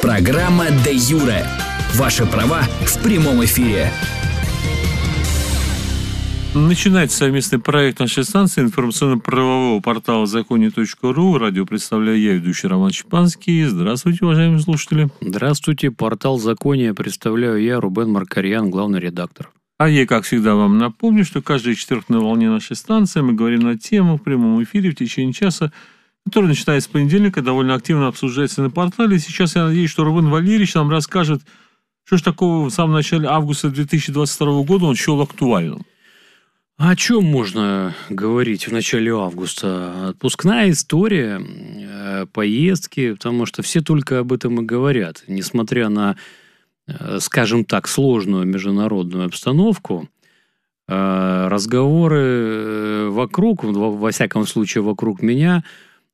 Программа «Де Юре». Ваши права в прямом эфире. Начинается совместный проект нашей станции информационно-правового портала законе.ру. Радио представляю я, ведущий Роман Чепанский. Здравствуйте, уважаемые слушатели. Здравствуйте. Портал Закония представляю я, Рубен Маркарьян, главный редактор. А я, как всегда, вам напомню, что каждый четверг на волне нашей станции мы говорим на тему в прямом эфире в течение часа, который начинается с понедельника, довольно активно обсуждается на портале. Сейчас я надеюсь, что Рубен Валерьевич нам расскажет, что же такого в самом начале августа 2022 года он счел актуальным. О чем можно говорить в начале августа? Отпускная история, поездки, потому что все только об этом и говорят. Несмотря на, скажем так, сложную международную обстановку, разговоры вокруг, во всяком случае вокруг меня,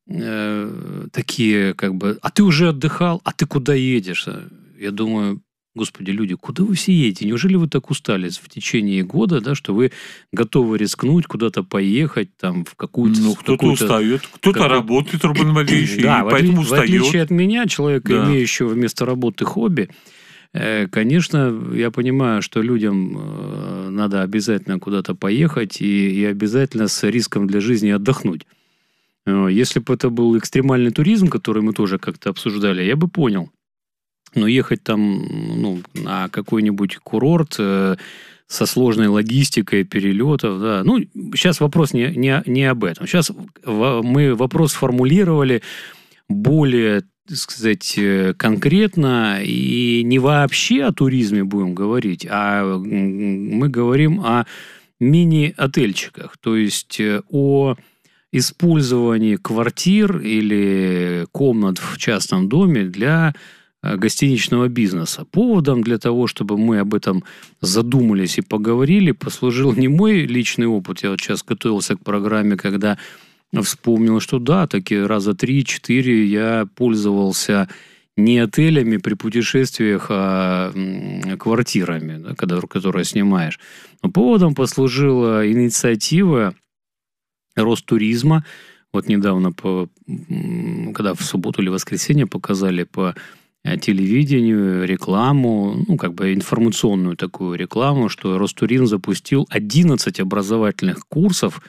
такие как бы: а ты уже отдыхал? А ты куда едешь? Я думаю: Господи, люди, куда вы все едете? Неужели вы так устали в течение года, да, что вы готовы рискнуть, куда-то поехать, там, в какую-то... Ну, кто-то устает, кто-то работает, Рубен Валерьевич, да, поэтому устает. В отличие от меня, человека, имеющего вместо работы хобби, конечно, я понимаю, что людям надо обязательно куда-то поехать и обязательно с риском для жизни отдохнуть. Если бы это был экстремальный туризм, который мы тоже как-то обсуждали, я бы понял. Но ехать там, на какой-нибудь курорт со сложной логистикой перелетов, да. Ну, сейчас вопрос не об этом. Сейчас мы вопрос сформулировали более, так сказать, конкретно, и не вообще о туризме будем говорить, а мы говорим о мини-отельчиках, то есть о использовании квартир или комнат в частном доме для гостиничного бизнеса. Поводом для того, чтобы мы об этом задумались и поговорили, послужил не мой личный опыт. Я вот сейчас готовился к программе, когда вспомнил, что да, таки раза 3-4 я пользовался не отелями при путешествиях, а квартирами, да, которые снимаешь. Но поводом послужила инициатива Ростуризма. Вот недавно, когда в субботу или воскресенье показали по телевидению рекламу, информационную такую рекламу, что Ростуризм запустил 11 образовательных курсов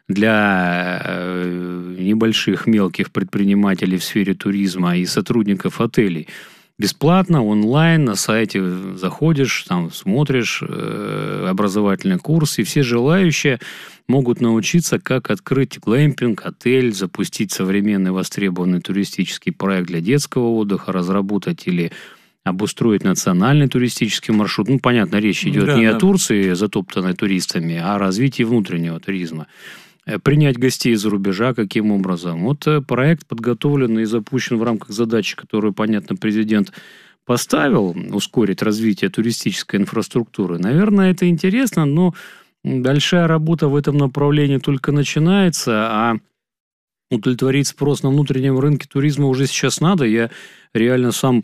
для небольших мелких предпринимателей в сфере туризма и сотрудников отелей. Бесплатно, онлайн, на сайте заходишь, там смотришь образовательный курс, и все желающие могут научиться, как открыть глэмпинг, отель, запустить современный востребованный туристический проект для детского отдыха, разработать или обустроить национальный туристический маршрут. Ну, понятно, речь идет не о Турции, затоптанной туристами, а о развитии внутреннего туризма. Принять гостей из-за рубежа, каким образом? Вот проект подготовлен и запущен в рамках задачи, которую, понятно, президент поставил, ускорить развитие туристической инфраструктуры. Наверное, это интересно, но большая работа в этом направлении только начинается, а удовлетворить спрос на внутреннем рынке туризма уже сейчас надо. Я реально сам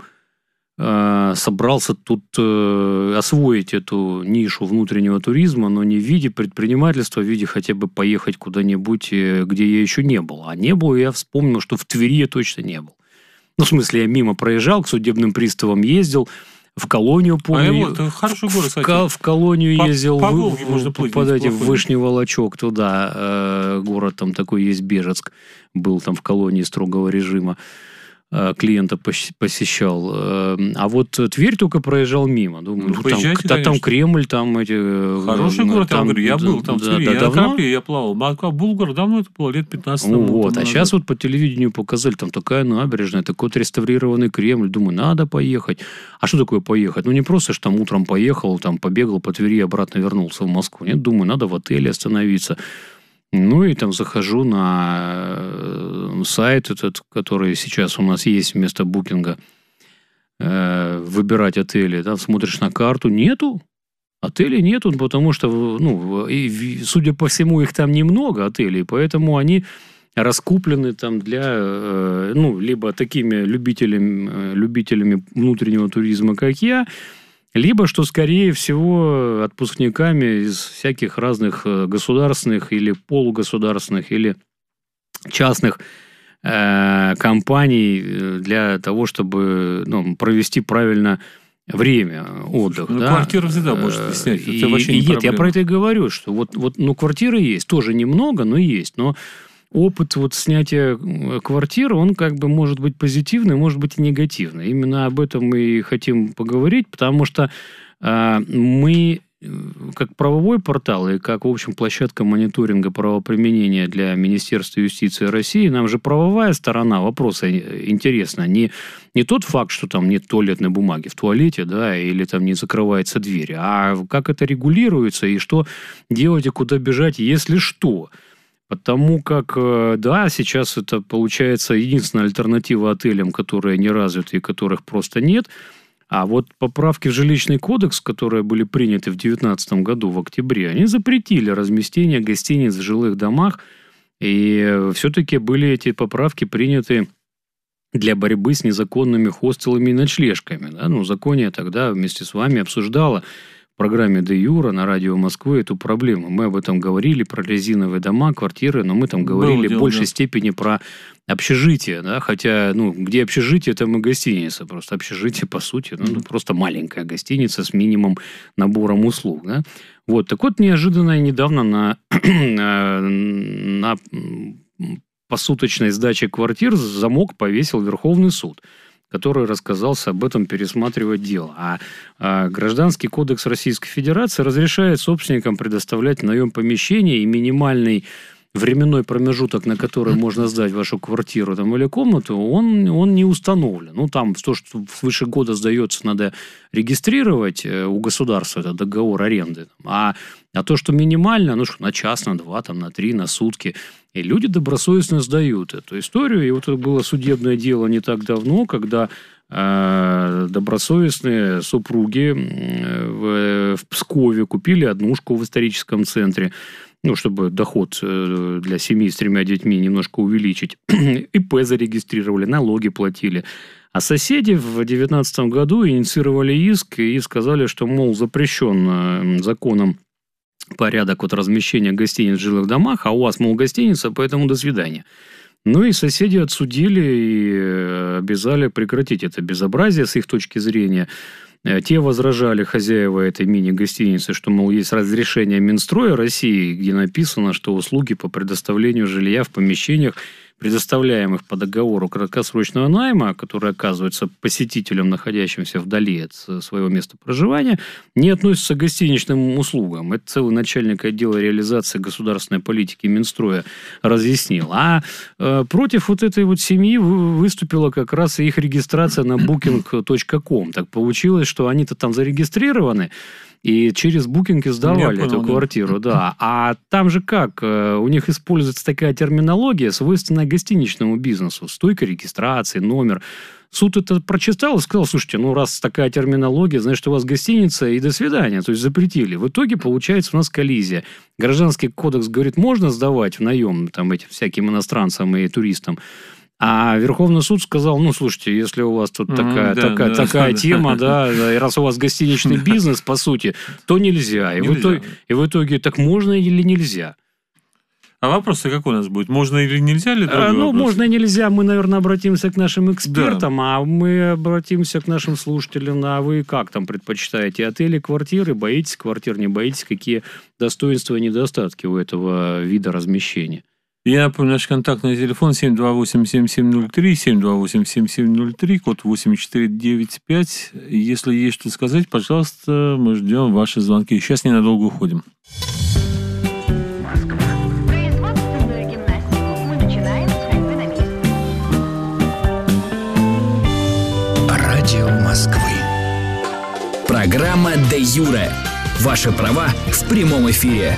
собрался тут освоить эту нишу внутреннего туризма, но не в виде предпринимательства, в виде хотя бы поехать куда-нибудь, где я еще не был. А не был, я вспомнил, что в Твери я точно не был. Ну, в смысле, я мимо проезжал, к судебным приставам ездил, в колонию, помню. Это хороший город, кстати. В колонию ездил, по Волге можно плыть, в Вышний Волочок туда, город там такой есть, Бежецк, был там в колонии строгого режима. Клиента посещал. А вот Тверь только проезжал мимо. Думаю, там Кремль, там эти... Хороший город, там, я был там в Твери. Я давно? Я плавал. Булгар, давно это было, лет 15 тому. Вот, а сейчас вот по телевидению показали, там такая набережная, такой отреставрированный Кремль. Думаю, надо поехать. А что такое поехать? Ну, не просто ж там утром поехал, там побегал по Твери и обратно вернулся в Москву. Нет, думаю, надо в отеле остановиться. Ну, и там захожу на сайт этот, который сейчас у нас есть вместо букинга, выбирать отели, да, смотришь на карту, нету. Отелей нету, потому что, судя по всему, их там немного, отелей, поэтому они раскуплены там для, либо такими любителями внутреннего туризма, как я, либо, что, скорее всего, отпускниками из всяких разных государственных или полугосударственных или частных компаний для того, чтобы провести правильно время, отдых. Ну, да? Квартиру всегда можете снять. Это вообще не нет, проблема. я про это и говорю, что квартиры есть. Тоже немного, но есть. Но опыт снятия квартиры, он может быть позитивный, может быть и негативный. Именно об этом мы и хотим поговорить, потому что мы, как правовой портал и как, в общем, площадка мониторинга правоприменения для Министерства юстиции России, нам же правовая сторона вопроса интересна. Не тот факт, что там нет туалетной бумаги в туалете, да, или там не закрывается дверь, а как это регулируется и что делать и куда бежать, если что. Потому как, да, сейчас это получается единственная альтернатива отелям, которые не развиты и которых просто нет. А вот поправки в жилищный кодекс, которые были приняты в 2019 году, в октябре, они запретили размещение гостиниц в жилых домах. И все-таки были эти поправки приняты для борьбы с незаконными хостелами и ночлежками. Да? Законе тогда вместе с вами обсуждала в программе «Де Юра» на радио Москвы эту проблему. Мы об этом говорили, про резиновые дома, квартиры, но мы там говорили в большей степени про общежитие, да, хотя, где общежитие, там и гостиница, просто общежитие, по сути, просто маленькая гостиница с минимум набором услуг, да. Так вот, неожиданно недавно на посуточной сдаче квартир замок повесил Верховный суд, который рассказался об этом пересматривать дело. А Гражданский кодекс Российской Федерации разрешает собственникам предоставлять в наем помещение, и минимальный временной промежуток, на который можно сдать вашу квартиру или комнату, он не установлен. Там то, что свыше года сдается, надо регистрировать у государства, это договор аренды. А то, что минимально, на час, на два, на 3, на сутки. И люди добросовестно сдают эту историю. И это было судебное дело не так давно, когда добросовестные супруги в Пскове купили однушку в историческом центре, чтобы доход для семьи с 3 детьми немножко увеличить. ИП зарегистрировали, налоги платили. А соседи в 2019 году инициировали иск и сказали, что, запрещен законом порядок размещения гостиниц в жилых домах, а у вас, гостиница, поэтому до свидания. И соседи отсудили и обязали прекратить это безобразие с их точки зрения. Те возражали, хозяева этой мини-гостиницы, что, есть разрешение Минстроя России, где написано, что услуги по предоставлению жилья в помещениях, предоставляемых по договору краткосрочного найма, который оказывается посетителям, находящимся вдали от своего места проживания, не относятся к гостиничным услугам. Это целый начальник отдела реализации государственной политики Минстроя разъяснил. А против этой семьи выступила как раз их регистрация на booking.com. Так получилось, что они-то там зарегистрированы, и через букинги сдавали эту квартиру, да. А там же как? У них используется такая терминология, свойственная гостиничному бизнесу. Стойка регистрации, номер. Суд это прочитал и сказал, слушайте, раз такая терминология, значит, у вас гостиница и до свидания. То есть запретили. В итоге получается у нас коллизия. Гражданский кодекс говорит, можно сдавать в наем этим всяким иностранцам и туристам. А Верховный суд сказал, слушайте, если у вас тут такая тема, да, и раз у вас гостиничный бизнес, по сути, то нельзя. И в итоге так можно или нельзя? А вопрос-то какой у нас будет? Можно или нельзя? Или можно и нельзя. Мы, наверное, обратимся к нашим экспертам, а мы обратимся к нашим слушателям. А вы как там предпочитаете? Отели, квартиры? Боитесь квартир, не боитесь? Какие достоинства и недостатки у этого вида размещения? Я напомню, наш контактный телефон 728-7703, 728-7703, код 8495. Если есть что сказать, пожалуйста, мы ждем ваши звонки. Сейчас ненадолго уходим. Производственную гимнастику мы начинаем с ходьбы на месте. Радио Москвы. Программа «Де Юре». Ваши права в прямом эфире.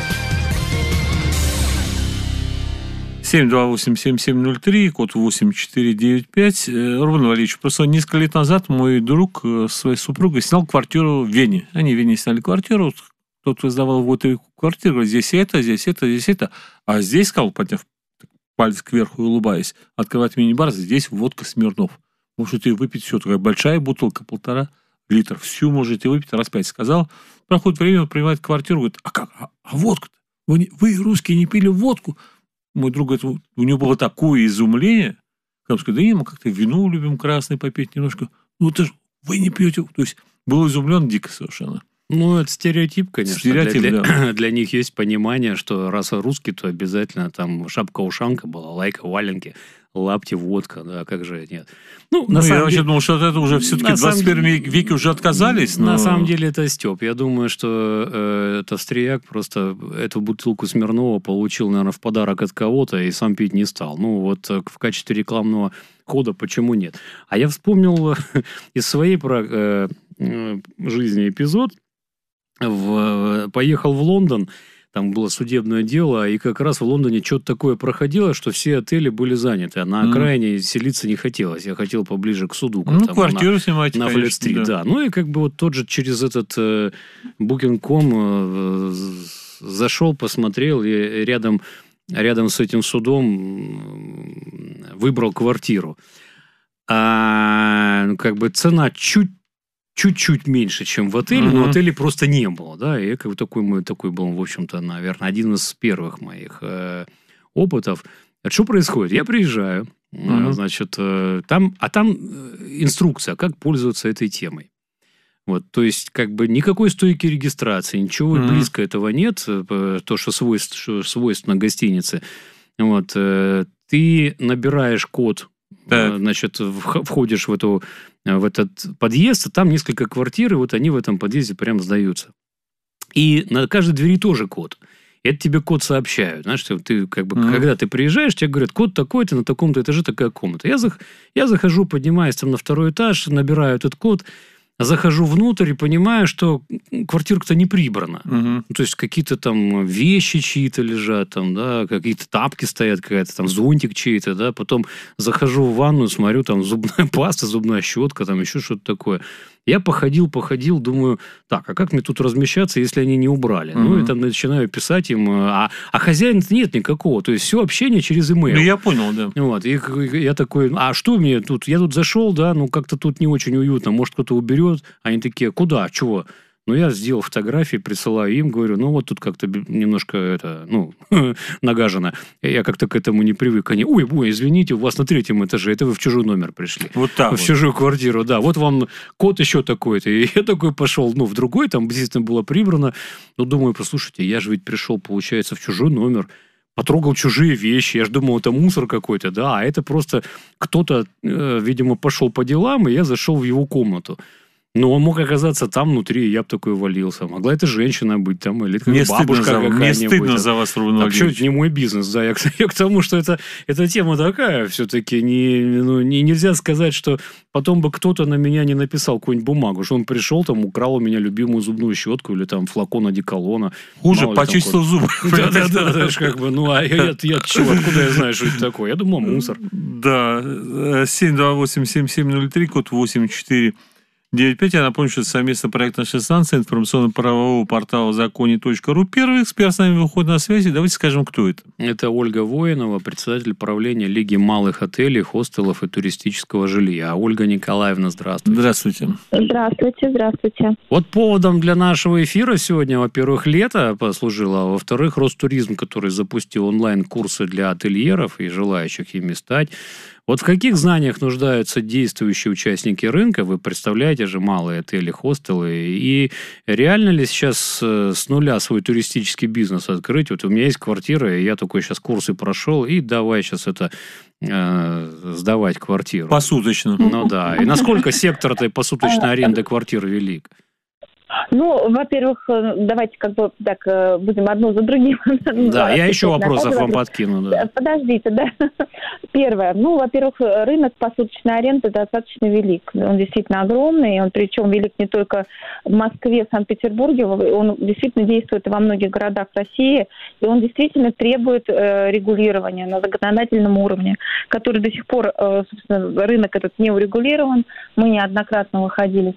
728-7703, код 8495. Рубен Валерьевич, просто несколько лет назад мой друг с своей супругой снял квартиру в Вене. Они в Вене сняли квартиру. Кто-то сдавал в эту квартиру, говорит, здесь это, здесь это, здесь это. А здесь, сказал, подняв палец кверху и улыбаясь, открывать мини-бар, здесь водка Смирнов. Можете выпить все. Такая большая бутылка, 1,5 литра. Всю можете выпить, раз 5 сказал. Проходит время, принимает квартиру, говорит, а как? А водку-то? Вы, русские, не пили водку? Мой друг говорит, у него было такое изумление, Когда сказали, да не, мы как-то вино любим красное попить немножко. Ну, это же вы не пьете. То есть, был изумлен дико совершенно. Ну, это стереотип, конечно. Стереотип, да. Для них есть понимание, что раз русский, то обязательно там шапка-ушанка была, лайка, валенки, лапти, водка, да, как же нет. Ну, на самом я вообще деле, думал, что от этого уже все-таки в 21 веке уже отказались. Но... На самом деле это Степ. Я думаю, что это австрияк просто эту бутылку Смирнова получил, наверное, в подарок от кого-то и сам пить не стал. Ну, вот в качестве рекламного хода почему нет? А я вспомнил из своей жизни эпизод. Поехал в Лондон, там было судебное дело, и как раз в Лондоне что-то такое проходило, что все отели были заняты, а на окраине селиться не хотелось. Я хотел поближе к суду. Квартиру снимать, на Флет-стрит, да. Ну, и как бы вот тот же через этот Booking.com зашел, посмотрел, и рядом с этим судом выбрал квартиру. А как бы цена чуть-чуть меньше, чем в отеле, но отелей просто не было, да, и как бы такой был, в общем-то, наверное, один из первых моих опытов. Что происходит? Я приезжаю, значит, там инструкция, как пользоваться этой темой. Вот, то есть, как бы никакой стойки регистрации, ничего близко этого нет, то, что свойственно гостинице. Вот, ты набираешь код, значит, входишь в этот подъезд, там несколько квартир, и вот они в этом подъезде прям сдаются. И на каждой двери тоже код. Это тебе код сообщают. Знаешь, ты как бы, когда ты приезжаешь, тебе говорят, код такой-то, на таком-то этаже такая комната. Я захожу, поднимаюсь там на второй этаж, набираю этот код, захожу внутрь и понимаю, что квартирка-то не прибрана. То есть, какие-то там вещи чьи-то лежат, там, да, какие-то тапки стоят, какая-то там зонтик чей-то, да. Потом захожу в ванну, смотрю, там зубная паста, зубная щетка, там еще что-то такое. Я походил, думаю, так, а как мне тут размещаться, если они не убрали? Ну, и там начинаю писать им, а хозяина нет никакого, то есть, все общение через имейл. Ну, я понял, да. Вот, и я такой, а что мне тут? Я тут зашел, да, ну, как-то тут не очень уютно, может, кто-то уберет? Они такие, куда, чего? Ну, я сделал фотографии, присылаю им, говорю, ну, вот тут как-то немножко нагажено. Я как-то к этому не привык. Они, ой, извините, у вас на 3-м этаже, это вы в чужой номер пришли. Вот так в чужую квартиру, да. Вот вам код еще такой-то. И я такой пошел, в другой, там действительно было прибрано. Ну, думаю, послушайте, я же ведь пришел, получается, в чужой номер, потрогал чужие вещи. Я же думал, это мусор какой-то, да. А это просто кто-то, видимо, пошел по делам, и я зашел в его комнату. Но он мог оказаться там внутри, и я бы такой валился. Могла это женщина быть там, или бабушка какая-нибудь. Мне стыдно за вас, Рубен Валерьевич. Так что это не мой бизнес, да. Я к тому, что эта тема такая все-таки. Нельзя сказать, что потом бы кто-то на меня не написал какую-нибудь бумагу, что он пришел, там, украл у меня любимую зубную щетку или там флакон одеколона. Хуже, почистил зубы. Да, как бы, ну, а я чего, откуда я знаю, что это такое? Я думал, мусор. Да, 728-7703, код 84. 9.5. Я напомню, что это совместный проект нашей станции информационно-правового портала законе.ру. Первый эксперт с нами выходит на связи. Давайте скажем, кто это. Это Ольга Воинова, председатель правления Лиги малых отелей, хостелов и туристического жилья. Ольга Николаевна, здравствуйте. Здравствуйте. Здравствуйте. Вот поводом для нашего эфира сегодня, во-первых, лето послужило, а во-вторых, Ростуризм, который запустил онлайн-курсы для ательеров и желающих ими стать. Вот в каких знаниях нуждаются действующие участники рынка? Вы представляете же малые отели, хостелы. И реально ли сейчас с нуля свой туристический бизнес открыть? Вот у меня есть квартира, и я такой сейчас курсы прошел, и давай сейчас сдавать квартиру. Посуточно. Ну да. И насколько сектор этой посуточной аренды квартир велик? Ну, во-первых, давайте как бы так будем одно за другим. Да, я еще вопросов вам подкину. Да. Подождите, да. Первое. Ну, во-первых, рынок посуточной аренды достаточно велик. Он действительно огромный, он причем велик не только в Москве, Санкт-Петербурге, он действительно действует во многих городах России, и он действительно требует регулирования на законодательном уровне, который до сих пор, собственно, рынок этот не урегулирован. Мы неоднократно выходили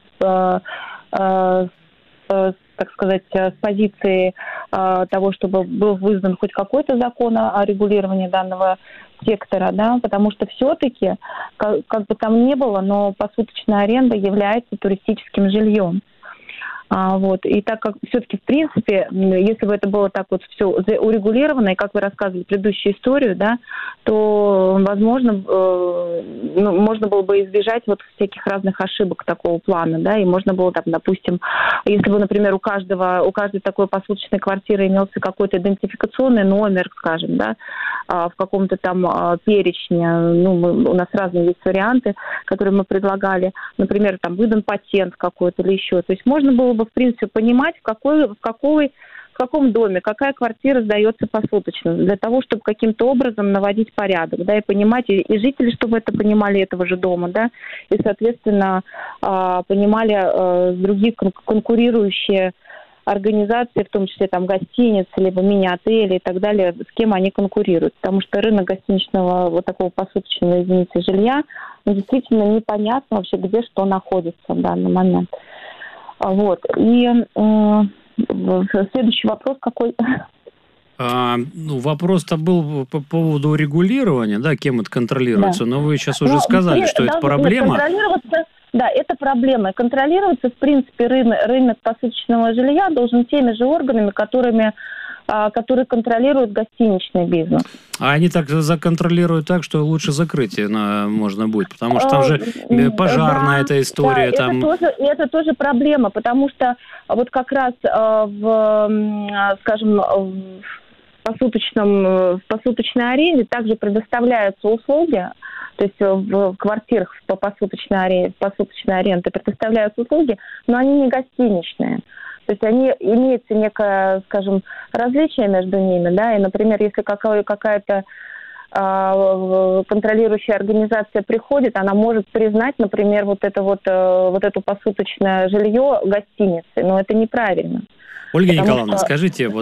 так сказать, с позиции того, чтобы был вызван хоть какой-то закон о регулировании данного сектора, да, потому что все-таки, как бы там ни было, но посуточная аренда является туристическим жильем. Вот. И так как все-таки, в принципе, если бы это было так вот все урегулировано, и как вы рассказывали предыдущую историю, да, то, возможно, можно было бы избежать вот всяких разных ошибок такого плана, да, и можно было, там, допустим, если бы, например, у каждой такой посуточной квартиры имелся какой-то идентификационный номер, скажем, да, в каком-то там перечне, у нас разные есть варианты, которые мы предлагали, например, там выдан патент какой-то или еще, то есть можно было бы, в принципе, понимать, в каком доме, какая квартира сдается посуточно, для того, чтобы каким-то образом наводить порядок, да, и понимать, и жители, чтобы это понимали, этого же дома, да, и, соответственно, понимали другие конкурирующие организации, в том числе там гостиницы, либо мини-отели и так далее, с кем они конкурируют. Потому что рынок гостиничного, вот такого посуточного, извините, жилья, действительно непонятно вообще, где что находится в данный момент. Вот. И следующий вопрос какой? Вопрос-то был по поводу регулирования, да, кем это контролируется, да. Но вы сейчас уже сказали, что это проблема. Да, это проблема. Контролироваться, в принципе, рынок посуточного жилья должен теми же органами, которые контролируют гостиничный бизнес. А они так законтролируют так, что лучше закрытие можно будет, потому что там же пожарная эта история. Да, там... это тоже проблема, потому что вот как раз в посуточной аренде также предоставляются услуги, то есть в квартирах по посуточной аренде предоставляются услуги, но они не гостиничные. То есть имеется некое, скажем, различие между ними, да, и, например, если какая-то контролирующая организация приходит, она может признать, например, вот эту посуточное жилье гостиницей, но это неправильно. Ольга Николаевна, скажите, вот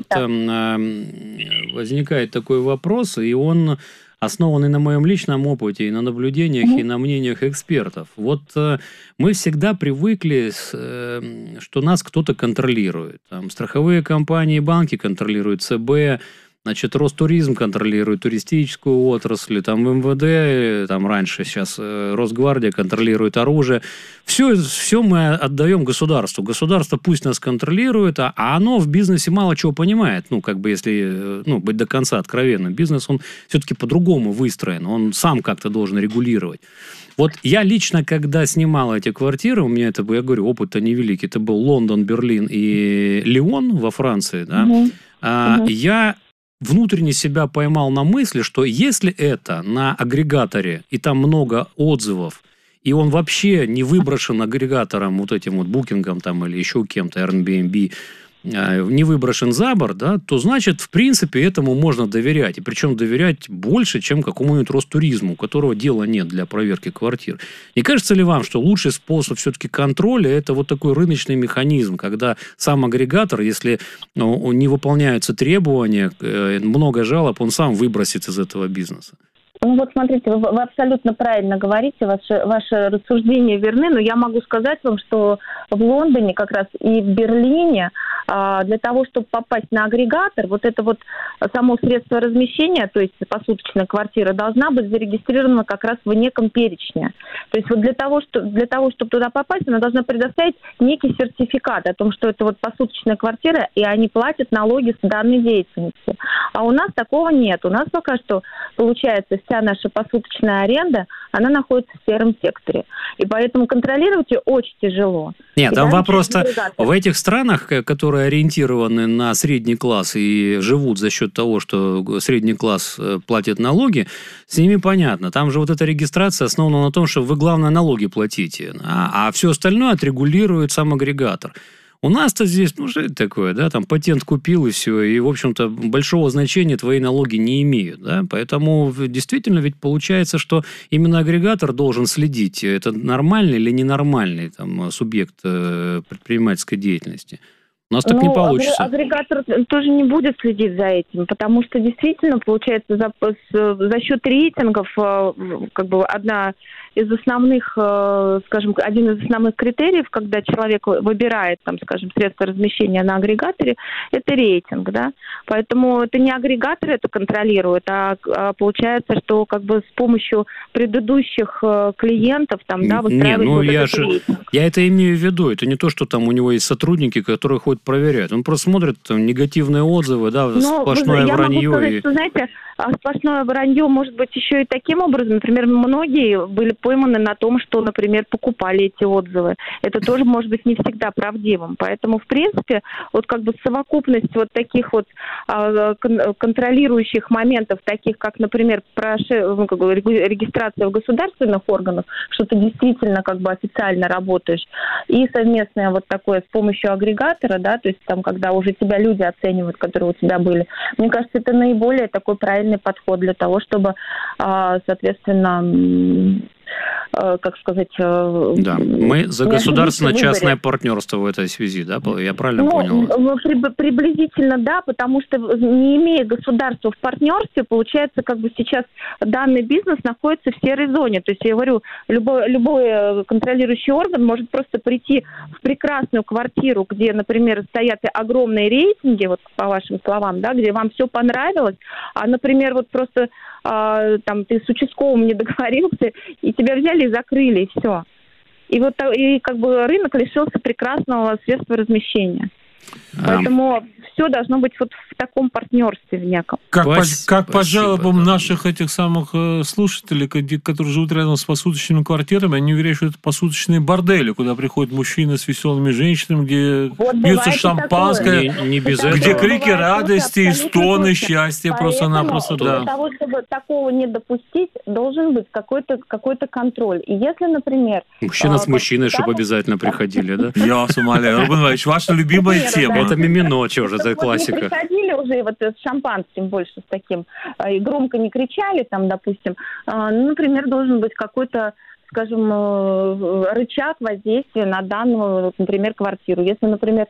возникает такой вопрос, и он основан и на моем личном опыте, и на наблюдениях, и на мнениях экспертов. Вот мы всегда привыкли, что нас кто-то контролирует. Там страховые компании, банки контролируют ЦБ, значит, Ростуризм контролирует туристическую отрасль, там МВД, там раньше, сейчас Росгвардия контролирует оружие. Все мы отдаем государству. Государство пусть нас контролирует, а оно в бизнесе мало чего понимает. Если быть до конца откровенным. Бизнес, он все-таки по-другому выстроен. Он сам как-то должен регулировать. Вот я лично, когда снимал эти квартиры, у меня я говорю, опыт-то невеликий. Это был Лондон, Берлин и Лион во Франции, да. Я внутренне себя поймал на мысли, что если это на агрегаторе, и там много отзывов, и он вообще не выброшен агрегатором, вот этим вот букингом там, или еще кем-то, Airbnb, не выброшен за борт, да, то значит, в принципе, этому можно доверять. И причем доверять больше, чем какому-нибудь Ростуризму, у которого дела нет для проверки квартир. Не кажется ли вам, что лучший способ все-таки контроля – это вот такой рыночный механизм, когда сам агрегатор, если не выполняются требования, много жалоб, он сам выбросит из этого бизнеса? Вот смотрите, вы абсолютно правильно говорите, ваши рассуждения верны, но я могу сказать вам, что в Лондоне как раз и в Берлине для того, чтобы попасть на агрегатор, вот это вот само средство размещения, то есть посуточная квартира, должна быть зарегистрирована как раз в неком перечне. То есть вот для того, чтобы туда попасть, она должна предоставить некий сертификат о том, что это вот посуточная квартира, и они платят налоги с данной деятельности. А у нас такого нет. У нас пока что получается вся наша посуточная аренда, она находится в сером секторе. И поэтому контролировать ее очень тяжело. Нет, там вопрос-то в этих странах, которые ориентированы на средний класс и живут за счет того, что средний класс платит налоги, с ними понятно. Там же вот эта регистрация основана на том, что вы, главное, налоги платите, а все остальное отрегулирует сам агрегатор. У нас-то здесь, что это такое, да, там патент купил и все, и, в общем-то, большого значения твои налоги не имеют, да, поэтому действительно ведь получается, что именно агрегатор должен следить, это нормальный или ненормальный там субъект предпринимательской деятельности. У нас так не получится. Агрегатор тоже не будет следить за этим, потому что действительно, получается, за счет рейтингов как бы одна из основных, скажем, один из основных критериев, когда человек выбирает, там, скажем, средства размещения на агрегаторе, это рейтинг, да. Поэтому это не агрегатор это контролирует, а получается, что как бы с помощью предыдущих клиентов там, да, выстраивать я это имею в виду. Это не то, что там у него есть сотрудники, которые ходят проверяют. Он просто смотрит там негативные отзывы, да, сплошное вранье. Я могу сказать, что, знаете, сплошное вранье может быть еще и таким образом. Например, многие были пойманы на том, что, например, покупали эти отзывы. Это тоже может быть не всегда правдивым. Поэтому, в принципе, вот как бы совокупность вот таких вот контролирующих моментов, таких как, например, регистрация в государственных органах, что ты действительно как бы официально работаешь, и совместное вот такое с помощью агрегатора, да, то есть там, когда уже тебя люди оценивают, которые у тебя были. Мне кажется, это наиболее такой правильный подход для того, чтобы, соответственно, как сказать... Да, мы за государственно-частное партнерство в этой связи, да? Я правильно понял? Приблизительно, да, потому что, не имея государства в партнерстве, получается, как бы сейчас данный бизнес находится в серой зоне. То есть, я говорю, любой контролирующий орган может просто прийти в прекрасную квартиру, где, например, стоят огромные рейтинги, вот по вашим словам, да, где вам все понравилось, а, например, вот просто там ты с участковым не договорился, и тебя взяли и закрыли, и все. И вот и как бы рынок лишился прекрасного средства размещения. Поэтому все должно быть вот в таком партнерстве в неком. Как по жалобам наших этих самых слушателей, которые живут рядом с посуточными квартирами, они уверяют, что это посуточные бордели, куда приходят мужчины с веселыми женщинами, где пьются шампанское, где крики радости и стоны счастья просто-напросто. Для того, чтобы такого не допустить, должен быть какой-то контроль. И если, например... Мужчина с мужчиной, чтобы обязательно приходили, да? Я вас умоляю. Рубин Иванович, ваша любимая тема. Это мимино, что же, это классика. Не приходили уже вот с шампанским больше, с таким, и громко не кричали, там, допустим. Например, должен быть какой-то, скажем, рычаг воздействия на данную, например, квартиру. Если, например,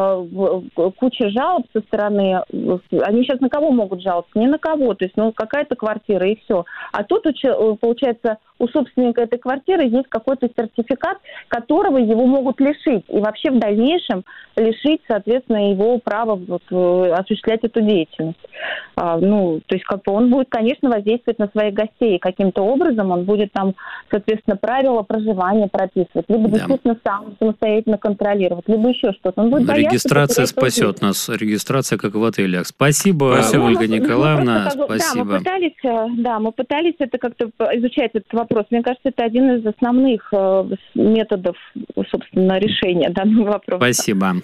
куча жалоб со стороны, они сейчас на кого могут жаловаться? Ни на кого, то есть, какая-то квартира и все. А тут, получается, у собственника этой квартиры есть какой-то сертификат, которого его могут лишить. И вообще в дальнейшем лишить, соответственно, его права осуществлять эту деятельность. То есть, как бы он будет, конечно, воздействовать на своих гостей. Каким-то образом он будет там, соответственно, правила проживания прописывать. Либо действительно сам самостоятельно контролировать, либо еще что-то. Он будет регистрация спасет нас. Регистрация, как в отелях. Спасибо, Ольга Николаевна. Спасибо. Мы пытались это как-то изучать, этот вопрос. Мне кажется, это один из основных методов, собственно, решения данного вопроса. Спасибо.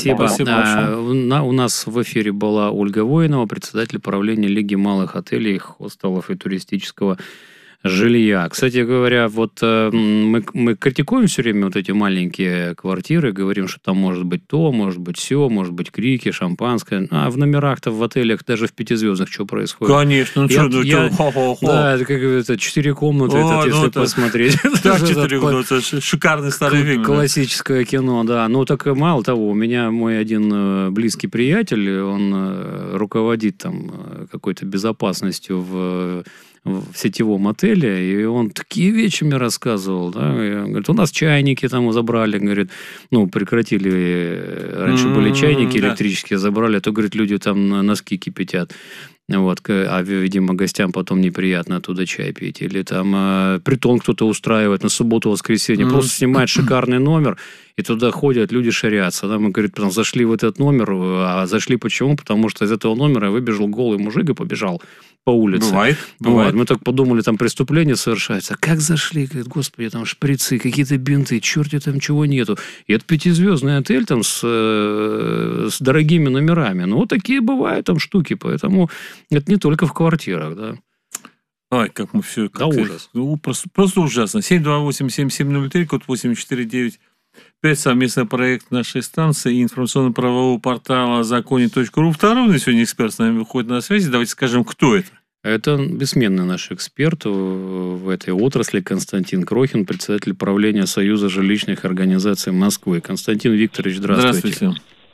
У нас в эфире была Ольга Воинова, председатель правления Лиги малых отелей, хостелов и туристического жилья. Кстати говоря, вот мы критикуем все время вот эти маленькие квартиры, говорим, что там может быть то, может быть сё, может быть крики, шампанское. А в номерах-то в отелях, даже в 5-звездных, что происходит? Конечно, Да, это как это 4 комнаты, если посмотреть. Да, 4 комнаты, шикарный старый фильм. Классическое кино, да. Ну, так мало того, у меня мой один близкий приятель, он руководит там какой-то безопасностью в сетевом отеле, и он такие вещи мне рассказывал, да, говорит, у нас чайники там забрали, говорит, прекратили, раньше были чайники электрические, забрали, а то, говорит, люди там носки кипятят. Вот, видимо, гостям потом неприятно оттуда чай пить. Или там притон кто-то устраивает на субботу-воскресенье. Просто снимает шикарный номер, и туда ходят, люди шарятся. Да? Мы, говорит, потом зашли в этот номер. А зашли почему? Потому что из этого номера выбежал голый мужик и побежал по улице. Бывает. Вот. Мы так подумали, там преступление совершается. Как зашли? Говорит, господи, там шприцы, какие-то бинты, черти там чего нету. И это 5-звездный отель там с дорогими номерами. Вот такие бывают там штуки, поэтому это не только в квартирах, да. Ой, как мы все... ужас. Просто ужасно. 728-7703, код 8495, совместный проект нашей станции и информационно-правового портала законе.ру. Второй сегодня эксперт с нами выходит на связь. Давайте скажем, кто это. Это бессменный наш эксперт в этой отрасли Константин Крохин, председатель правления Союза жилищных организаций Москвы. Константин Викторович, здравствуйте.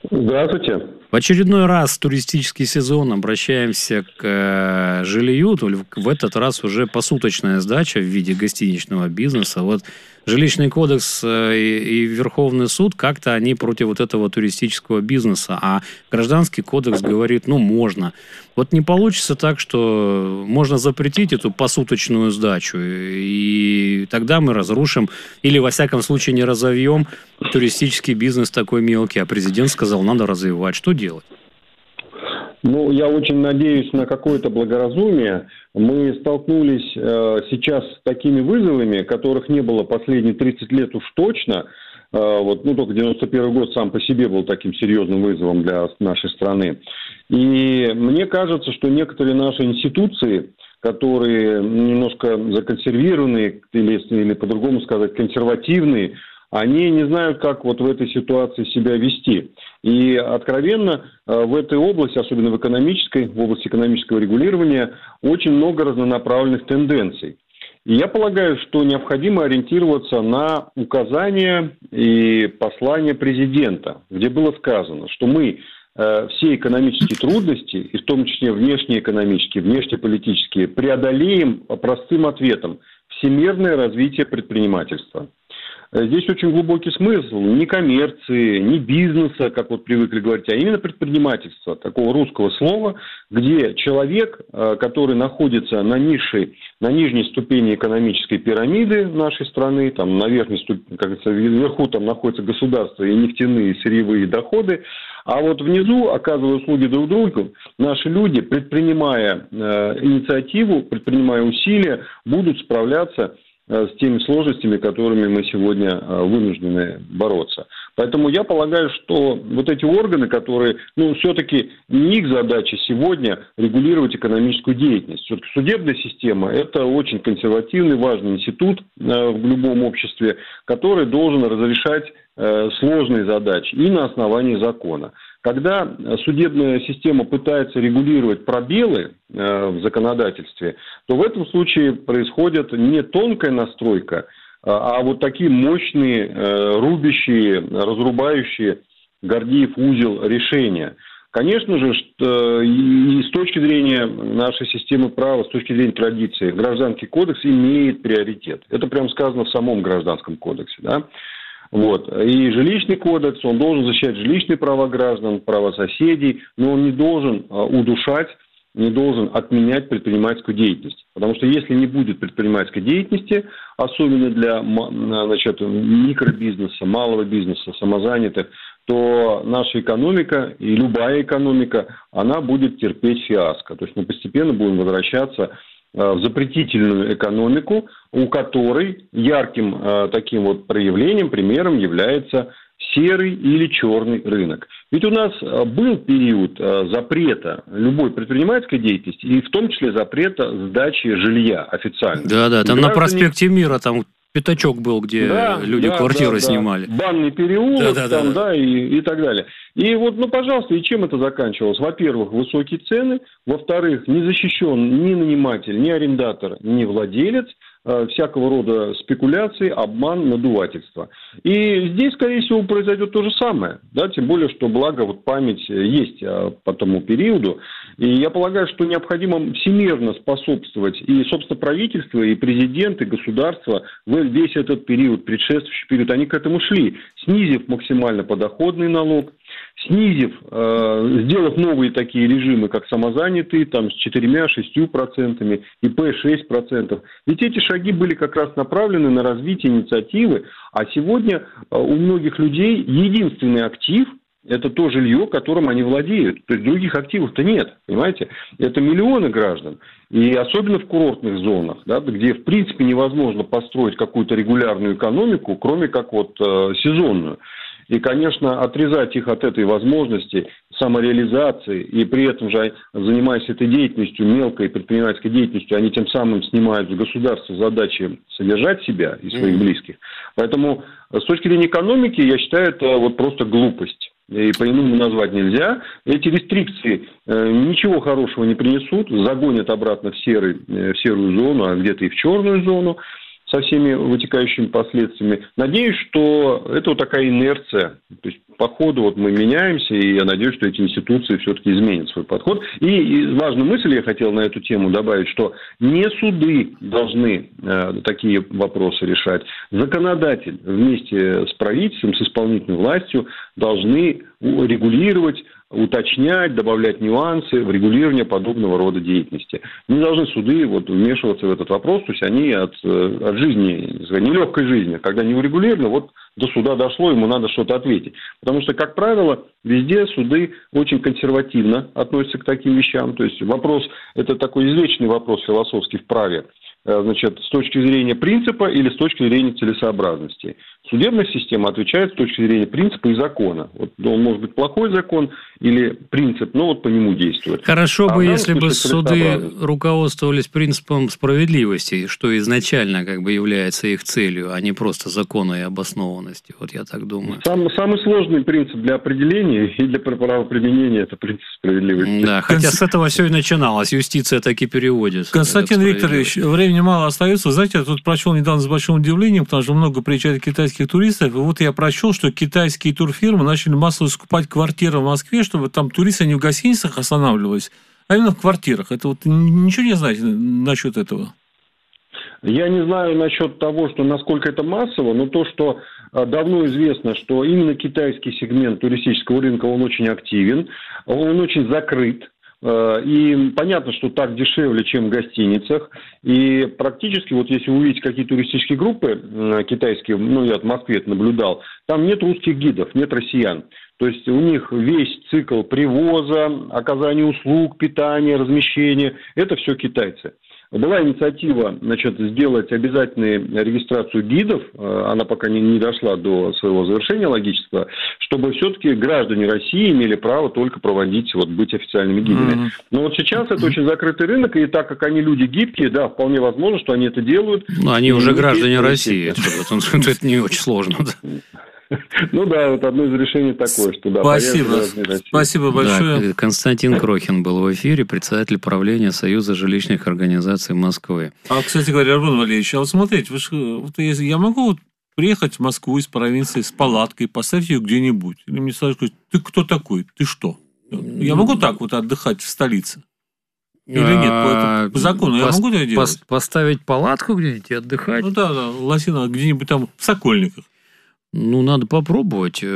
Здравствуйте. В очередной раз туристический сезон, обращаемся к жилью, в этот раз уже посуточная сдача в виде гостиничного бизнеса. Вот жилищный кодекс и Верховный суд как-то они против вот этого туристического бизнеса, а гражданский кодекс говорит, можно. Вот не получится так, что можно запретить эту посуточную сдачу, и тогда мы разрушим, или во всяком случае не разовьем туристический бизнес такой мелкий, а президент сказал, надо развивать. Что делать? Я очень надеюсь на какое-то благоразумие. Мы столкнулись сейчас с такими вызовами, которых не было последние 30 лет уж точно. Только 91 год сам по себе был таким серьезным вызовом для нашей страны. И мне кажется, что некоторые наши институции, которые немножко законсервированные, или по-другому сказать, консервативные, они не знают, как в этой ситуации себя вести. И откровенно в этой области, особенно в области экономического регулирования, очень много разнонаправленных тенденций. И я полагаю, что необходимо ориентироваться на указания и послания президента, где было сказано, что мы все экономические трудности, и в том числе внешнеэкономические, внешнеполитические, преодолеем простым ответом – всемирное развитие предпринимательства. Здесь очень глубокий смысл не коммерции, не бизнеса, как привыкли говорить, а именно предпринимательства, такого русского слова, где человек, который находится на нижней ступени экономической пирамиды нашей страны, там на верхней ступени, как говорится, вверху там находится государство и нефтяные, и сырьевые доходы, а внизу, оказывая услуги друг другу, наши люди, предпринимая инициативу, предпринимая усилия, будут справляться с теми сложностями, которыми мы сегодня вынуждены бороться. Поэтому я полагаю, что эти органы, которые, все-таки не их задача сегодня регулировать экономическую деятельность. Все-таки судебная система – это очень консервативный, важный институт в любом обществе, который должен разрешать сложные задачи и на основании закона. Когда судебная система пытается регулировать пробелы в законодательстве, то в этом случае происходит не тонкая настройка, а такие мощные, рубящие, разрубающие Гордиев узел решения. Конечно же, и с точки зрения нашей системы права, с точки зрения традиции, Гражданский кодекс имеет приоритет. Это прямо сказано в самом Гражданском кодексе, да? И жилищный кодекс, он должен защищать жилищные права граждан, права соседей, но он не должен удушать, не должен отменять предпринимательскую деятельность. Потому что если не будет предпринимательской деятельности, особенно для микробизнеса, малого бизнеса, самозанятых, то наша экономика и любая экономика, она будет терпеть фиаско. То есть мы постепенно будем возвращаться в запретительную экономику, у которой ярким таким проявлением, примером является серый или черный рынок. Ведь у нас был период запрета любой предпринимательской деятельности, и в том числе запрета сдачи жилья официально. Да, там на проспекте Мира, там пятачок был, где люди квартиры снимали. Банный переулок, и так далее. И пожалуйста, и чем это заканчивалось? Во-первых, высокие цены. Во-вторых, не защищен ни наниматель, ни арендатор, ни владелец. Всякого рода спекуляции, обман, надувательство. И здесь, скорее всего, произойдет то же самое. Да? Тем более, что благо память есть по тому периоду. И я полагаю, что необходимо всемирно способствовать и, собственно, правительство, и президент, и государство весь этот период, предшествующий период, они к этому шли, снизив максимально подоходный налог, сделав новые такие режимы, как самозанятые, там с 4-6%, ИП 6%. Ведь эти шаги были как раз направлены на развитие инициативы, а сегодня у многих людей единственный актив – это то жилье, которым они владеют. То есть других активов-то нет, понимаете? Это миллионы граждан. И особенно в курортных зонах, где в принципе невозможно построить какую-то регулярную экономику, кроме как сезонную. И, конечно, отрезать их от этой возможности самореализации, и при этом же, занимаясь этой деятельностью, мелкой предпринимательской деятельностью, они тем самым снимают с государства задачи содержать себя и своих близких. Поэтому с точки зрения экономики, я считаю, это просто глупость. И по-иному назвать нельзя. Эти рестрикции ничего хорошего не принесут, загонят обратно в серую зону, а где-то и в черную зону, со всеми вытекающими последствиями. Надеюсь, что это такая инерция. То есть по ходу вот мы меняемся, и я надеюсь, что эти институции все-таки изменят свой подход. И важную мысль я хотел на эту тему добавить, что не суды должны такие вопросы решать. Законодатель вместе с правительством, с исполнительной властью должны регулировать, уточнять, добавлять нюансы в регулирование подобного рода деятельности. Не должны суды вот вмешиваться в этот вопрос, то есть они от жизни, нелегкой жизни, когда не урегулировано, вот до суда дошло, ему надо что-то ответить. Потому что, как правило, везде суды очень консервативно относятся к таким вещам. То есть вопрос, это такой извечный вопрос философский в праве. Значит, с точки зрения принципа или с точки зрения целесообразности. Судебная система отвечает с точки зрения принципа и закона. Вот, он может быть плохой закон или принцип, но вот по нему действует. Хорошо бы, если бы суды руководствовались принципом справедливости, что изначально как бы является их целью, а не просто закона и обоснованности. Вот я так думаю. Самый сложный принцип для определения и для правоприменения – это принцип справедливости. Да, хотя с этого все и начиналось. Юстиция так и переводится. Константин Викторович, времени мало остается. Знаете, я тут прочел недавно с большим удивлением, потому что много приезжает китайских туристов. И вот я прочел, что китайские турфирмы начали массово скупать квартиры в Москве, чтобы там туристы не в гостиницах останавливались, а именно в квартирах. Это вот ничего не знаете насчет этого? Я не знаю насчет того, что насколько это массово, но то, что давно известно, что именно китайский сегмент туристического рынка, он очень активен, он очень закрыт. И понятно, что так дешевле, чем в гостиницах. И практически, вот если вы увидите какие туристические группы китайские, ну, я в Москве это наблюдал, там нет русских гидов, нет россиян. То есть у них весь цикл привоза, оказания услуг, питания, размещения – это все китайцы. Была инициатива, значит, сделать обязательную регистрацию гидов, она пока не дошла до своего завершения логического, чтобы все-таки граждане России имели право только проводить, вот, быть официальными гидами. Но вот сейчас это очень закрытый рынок, и так как они люди гибкие, да, вполне возможно, что они это делают. Но они уже граждане России, это не очень сложно. Ну да, вот одно из решений такое, что да. Спасибо большое. Да, Константин Крохин был в эфире, председатель правления Союза жилищных организаций Москвы. А, кстати говоря, Армен Валерьевич, а вот смотрите, я могу вот приехать в Москву из провинции с палаткой, поставить ее где-нибудь, или мне сразу сказать, ты кто такой, ты что? Я могу так вот отдыхать в столице? Или нет, по закону я могу это делать? Поставить палатку где-нибудь и отдыхать? Ну да, Лосино, где-нибудь там в Сокольниках. Ну, надо попробовать,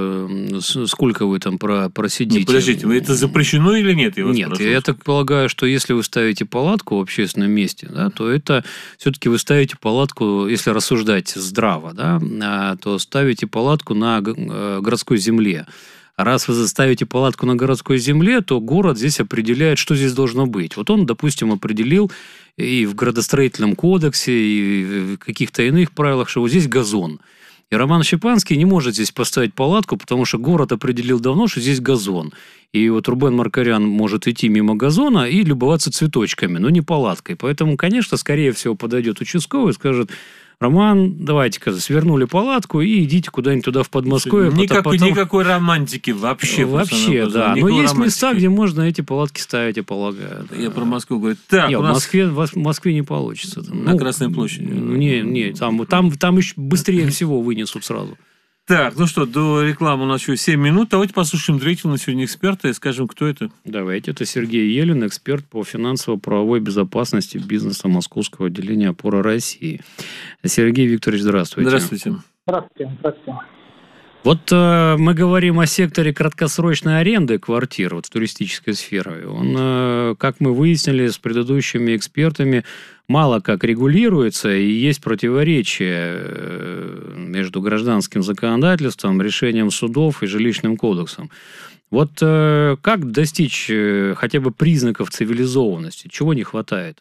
сколько вы там просидите. Ну, подождите, это запрещено или нет? Нет, я так полагаю, что если вы ставите палатку в общественном месте, да, то это все-таки вы ставите палатку, если рассуждать здраво, да, то ставите палатку на городской земле. А раз вы ставите палатку на городской земле, то город здесь определяет, что здесь должно быть. Вот он, допустим, определил и в градостроительном кодексе, и в каких-то иных правилах, что вот здесь газон. И Роман Щепанский не может здесь поставить палатку, потому что город определил давно, что здесь газон. И вот Рубен Маркарян может идти мимо газона и любоваться цветочками, но не палаткой. Поэтому, конечно, скорее всего подойдет участковый и скажет: Роман, давайте-ка свернули палатку и идите куда-нибудь туда в Подмосковье. Никакой романтики вообще. Вообще, да. Но есть места, где можно эти палатки ставить, я полагаю. Я про Москву говорю. Так, нет, в Москве не получится. На Красной площади. Не, там еще быстрее всего вынесут сразу. Так, ну что, до рекламы у нас еще 7 минут. Давайте послушаем третьего на сегодня эксперта и скажем, кто это. Давайте. Это Сергей Елин, эксперт по финансово-правовой безопасности бизнеса Московского отделения «Опора России». Сергей Викторович, здравствуйте. Здравствуйте. Здравствуйте. Вот мы говорим о секторе краткосрочной аренды квартир в туристической сфере. Он, как мы выяснили с предыдущими экспертами, мало как регулируется, и есть противоречие между гражданским законодательством, решением судов и жилищным кодексом. Вот как достичь хотя бы признаков цивилизованности? Чего не хватает?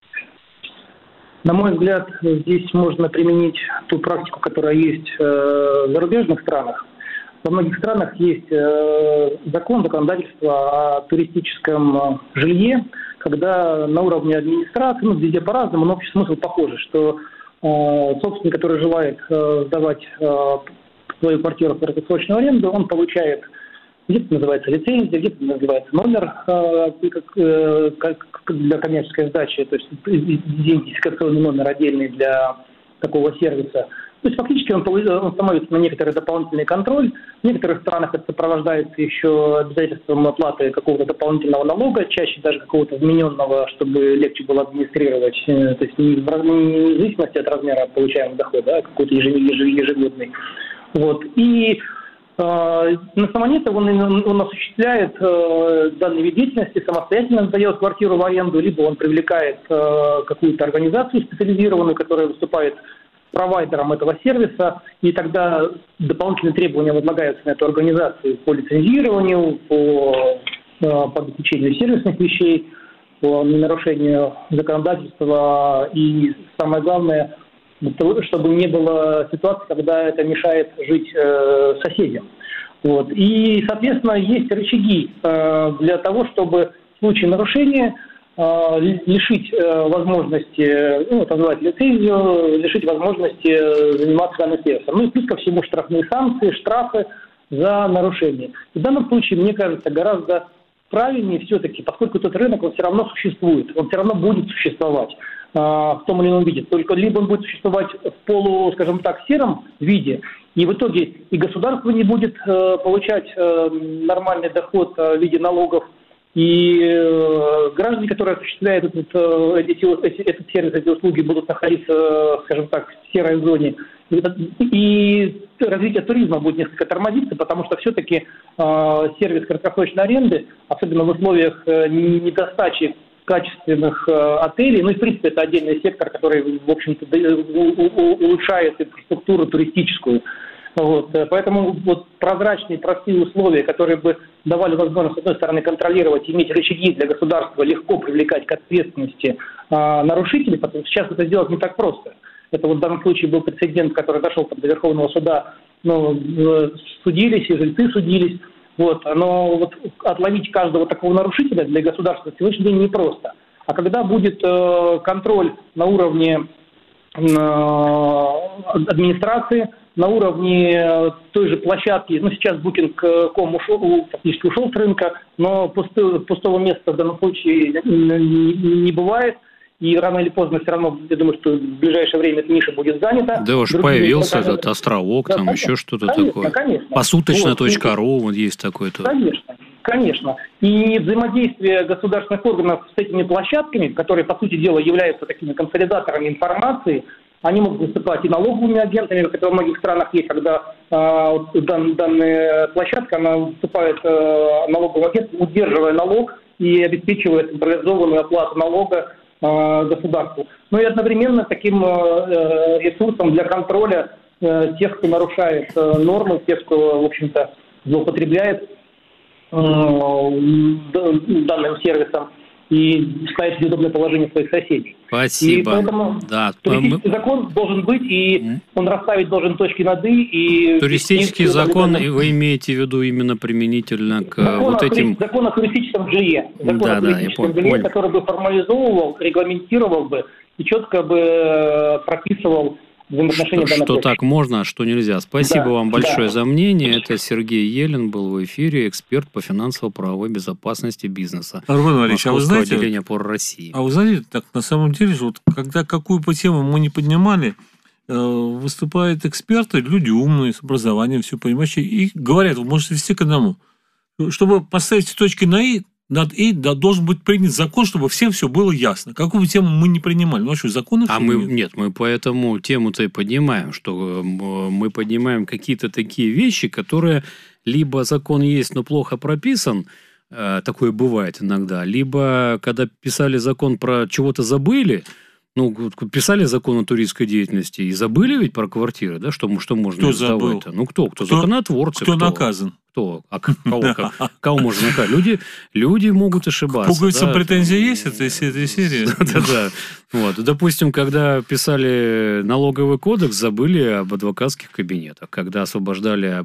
На мой взгляд, здесь можно применить ту практику, которая есть в зарубежных странах. Во многих странах есть законодательство о туристическом жилье, когда на уровне администрации, везде по-разному, но общий смысл похожий, что собственник, который желает сдавать свою квартиру в краткосрочную аренду, он получает, где-то называется лицензия, где-то называется номер для коммерческой сдачи, то есть идентификационный номер отдельный для такого сервиса. То есть фактически он становится на некоторый дополнительный контроль. В некоторых странах это сопровождается еще обязательством оплаты какого-то дополнительного налога, чаще даже какого-то вмененного, чтобы легче было администрировать. То есть не в зависимости от размера получаемого дохода, а какой-то ежегодный. Вот. И на самонете он осуществляет данный вид деятельности, самостоятельно сдает квартиру в аренду, либо он привлекает какую-то организацию специализированную, которая выступает провайдером этого сервиса, и тогда дополнительные требования возлагаются на эту организацию по лицензированию, по обеспечению сервисных вещей, по ненарушению законодательства и, самое главное, чтобы не было ситуации, когда это мешает жить соседям. Вот. И, соответственно, есть рычаги для того, чтобы в случае нарушения лишить возможности, это называется лицензию, лишить возможности заниматься данным сервисом. Ну и плюс ко всему штрафные санкции, штрафы за нарушение. В данном случае, мне кажется, гораздо правильнее все-таки, поскольку этот рынок, он все равно существует, он все равно будет существовать в том или ином виде. Только либо он будет существовать в скажем так, сером виде, и в итоге и государство не будет получать нормальный доход в виде налогов, и граждане, которые осуществляют этот сервис, эти услуги, будут находиться, скажем так, в серой зоне. И развитие туризма будет несколько тормозиться, потому что все-таки сервис краткосрочной аренды, особенно в условиях недостачи качественных отелей, ну и в принципе это отдельный сектор, который, в общем-то, улучшает инфраструктуру туристическую. Вот. Поэтому вот прозрачные, простые условия, которые бы давали возможность, с одной стороны, контролировать, иметь рычаги для государства, легко привлекать к ответственности нарушителей, потому что сейчас это сделать не так просто. Это вот в данном случае был прецедент, который дошел до Верховного суда, судились, и жильцы судились. Вот. Но вот отловить каждого такого нарушителя для государства в сегодняшний день непросто. А когда будет контроль на уровне администрации, на уровне той же площадки, сейчас Booking.com фактически ушел с рынка, но пустого места в данном случае не бывает. И рано или поздно все равно, я думаю, что в ближайшее время эта ниша будет занята. Да уж появился этот островок, там еще что-то такое. Конечно. Посуточно.ру, вот есть такое-то. Конечно. И взаимодействие государственных органов с этими площадками, которые, по сути дела, являются такими консолидаторами информации, они могут выступать и налоговыми агентами, как это во многих странах есть, когда данная площадка, она выступает налоговым агентом, удерживая налог и обеспечивая централизованную оплату налога государству. Но и одновременно таким ресурсом для контроля тех, кто нарушает нормы, тех, кто, в общем-то, злоупотребляет данным сервисом и ставит в неудобное положение своих соседей. Спасибо. И поэтому туристический закон должен быть, и он расставить должен точки над «и». И туристический закон, и вы имеете в виду именно применительно к Закон о туристическом жилье. Жилье, который бы формализовывал, регламентировал бы и четко бы прописывал взаимоотношения данной что так можно, а что нельзя. Спасибо вам большое за мнение. Это Сергей Елен был в эфире, эксперт по финансово-правовой безопасности бизнеса. Армен Валерьевич, а вы знаете, отделение ПОР России. А вы знаете, так на самом деле, вот, когда какую бы тему мы не поднимали, выступают эксперты, люди умные, с образованием, все понимающие, и говорят, вы можете вести к одному. Чтобы поставить точки над «и», должен быть принят закон, чтобы всем все было ясно. Какую бы тему мы не принимали. Ну, что, законов нет, мы поэтому тему-то и поднимаем, что мы поднимаем какие-то такие вещи, которые либо закон есть, но плохо прописан, такое бывает иногда, либо когда писали закон про чего-то забыли, писали закон о туристской деятельности и забыли ведь про квартиры, да, что можно кто забыл? Кто законотворцы? Кто наказан? Кто? Кого можно наказать? Люди могут ошибаться. Пуговицам претензии есть этой серии? Да. Вот. Допустим, когда писали налоговый кодекс, забыли об адвокатских кабинетах. Когда освобождали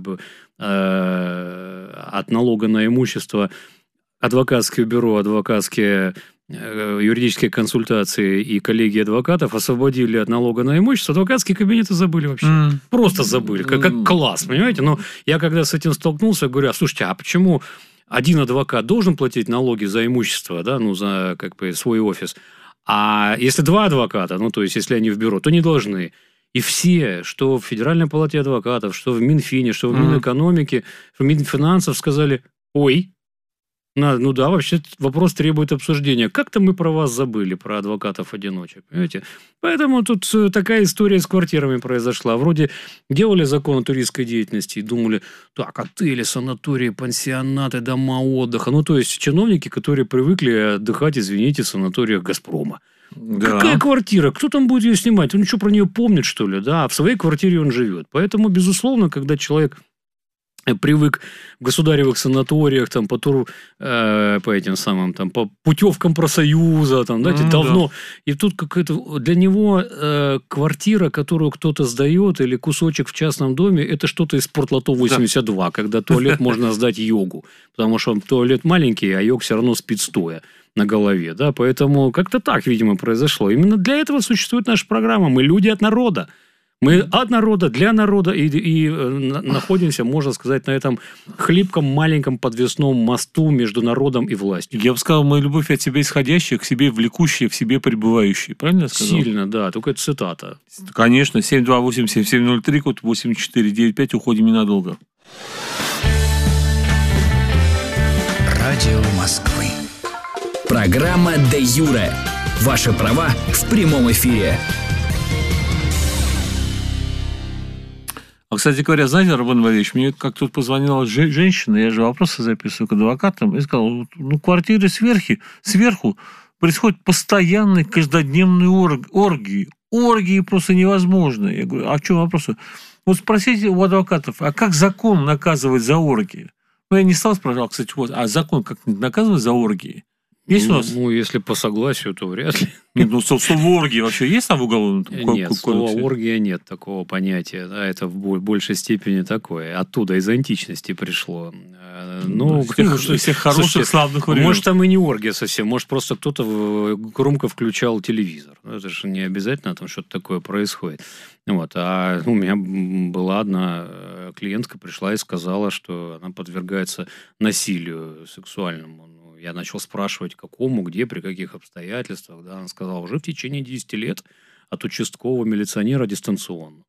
от налога на имущество адвокатское бюро, адвокатские юридические консультации и коллегии адвокатов освободили от налога на имущество, адвокатские кабинеты забыли вообще. Просто забыли. Как класс, понимаете? Но я когда с этим столкнулся, говорю, слушайте, а почему один адвокат должен платить налоги за имущество, да, за свой офис, а если два адвоката, то есть если они в бюро, то не должны. И все, что в Федеральной палате адвокатов, что в Минфине, что в Минэкономике, что в Минфинансов сказали, ой, ну да, вообще вопрос требует обсуждения. Как-то мы про вас забыли, про адвокатов-одиночек, понимаете? Поэтому тут такая история с квартирами произошла. Вроде делали закон о туристской деятельности и думали, так, отели, санатории, пансионаты, дома отдыха. Ну, то есть, чиновники, которые привыкли отдыхать, извините, в санаториях «Газпрома». Да. Какая квартира? Кто там будет ее снимать? Он что, про нее помнит, что ли? Да, а в своей квартире он живет. Поэтому, безусловно, когда человек привык в государевых санаториях, там, по этим самым, там, по путевкам профсоюза, там, знаете, давно. Да. И тут какая-то для него квартира, которую кто-то сдает, или кусочек в частном доме, это что-то из спортлото 82, когда туалет можно сдать йогу. Потому что туалет маленький, а йог все равно спит стоя на голове. Да? Поэтому как-то так, видимо, произошло. Именно для этого существует наша программа. Мы люди от народа. Мы от народа, для народа и находимся, можно сказать, на этом хлипком, маленьком подвесном мосту между народом и властью. Я бы сказал, мы любовь от себя исходящая, к себе влекущая, в себе пребывающая. Правильно я сказал? Сильно, да. Только это цитата. Конечно. 728-7703, код 8495. Уходим ненадолго. Радио Москвы. Программа «Де Юре». Ваши права в прямом эфире. А, кстати говоря, знаете, Рубен Валерьевич, мне как тут позвонила женщина, я же вопросы записываю к адвокатам, и сказала, ну, квартиры сверху происходят постоянные каждодневные оргии. Оргии просто невозможно. Я говорю, а в чем вопрос? Вот спросите у адвокатов, а как закон наказывает за оргии? Ну, я не стал спрашивать, кстати, вот, а закон как наказывает за оргии? Есть у нас? Ну, если по согласию, то вряд ли. Нет, ну, слово оргии вообще есть там в уголовном? Нет, слова оргия нет такого понятия. Да, это в большей степени такое. Оттуда, из античности пришло. Ну, всех хороших, славных времен. Может, там и не оргия совсем. Может, просто кто-то громко включал телевизор. Это же не обязательно, там что-то такое происходит. Вот. А у меня была одна клиентка, пришла и сказала, что она подвергается насилию сексуальному. Я начал спрашивать, какому, где, при каких обстоятельствах. Да, она сказала, уже в течение 10 лет от участкового милиционера дистанционно.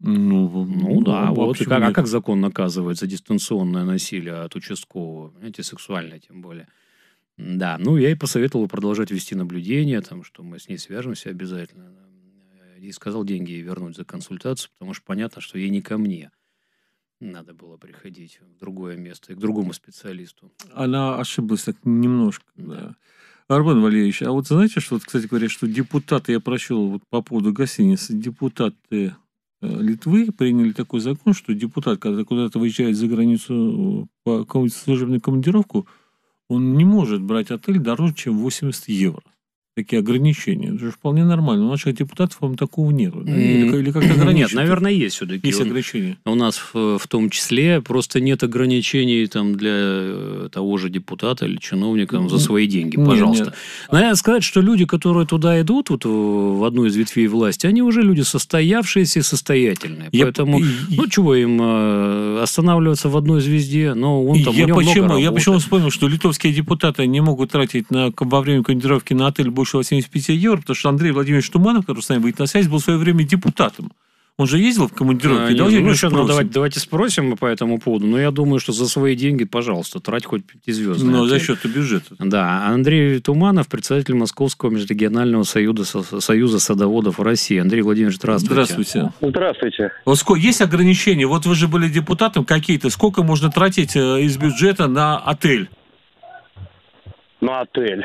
Ну да, вот. А как закон наказывает за дистанционное насилие от участкового? Знаете, сексуальное тем более. Да, ну я ей посоветовал продолжать вести наблюдение, там, что мы с ней свяжемся обязательно. И сказал деньги ей вернуть за консультацию, потому что понятно, что ей не ко мне. Надо было приходить в другое место и к другому специалисту. Она ошиблась так немножко. Да. Рубен Валерьевич, а вот знаете, что, кстати говоря, что депутаты, я прочел вот по поводу гостиницы, депутаты Литвы приняли такой закон, что депутат, когда куда-то выезжает за границу по какому-то служебную командировку, он не может брать отель дороже, чем 80 евро. Такие ограничения. Это же вполне нормально. У наших депутатов, по-моему, такого нет. Да? Или как-то ограничено? Нет, наверное, есть все-таки. Есть ограничения. У нас в том числе просто нет ограничений там, для того же депутата или чиновника за свои деньги. Пожалуйста. Нет. Надо сказать, что люди, которые туда идут, вот, в одну из ветвей власти, они уже люди состоявшиеся и состоятельные. Поэтому, чего им останавливаться в одной звезде? Но он там, я почему вспомнил, что литовские депутаты не могут тратить во время командировки на отель больше 85 евро, потому что Андрей Владимирович Туманов, который с нами будет на связи, был в свое время депутатом. Он же ездил в командировки. Давайте спросим по этому поводу. Но я думаю, что за свои деньги, пожалуйста, трать хоть 5-звездный. Но за счет бюджета. Да. Андрей Туманов, председатель Московского межрегионального союза садоводов России. Андрей Владимирович, здравствуйте. Здравствуйте. Здравствуйте. Вот есть ограничения? Вот вы же были депутатом какие-то. Сколько можно тратить из бюджета на отель? На отель?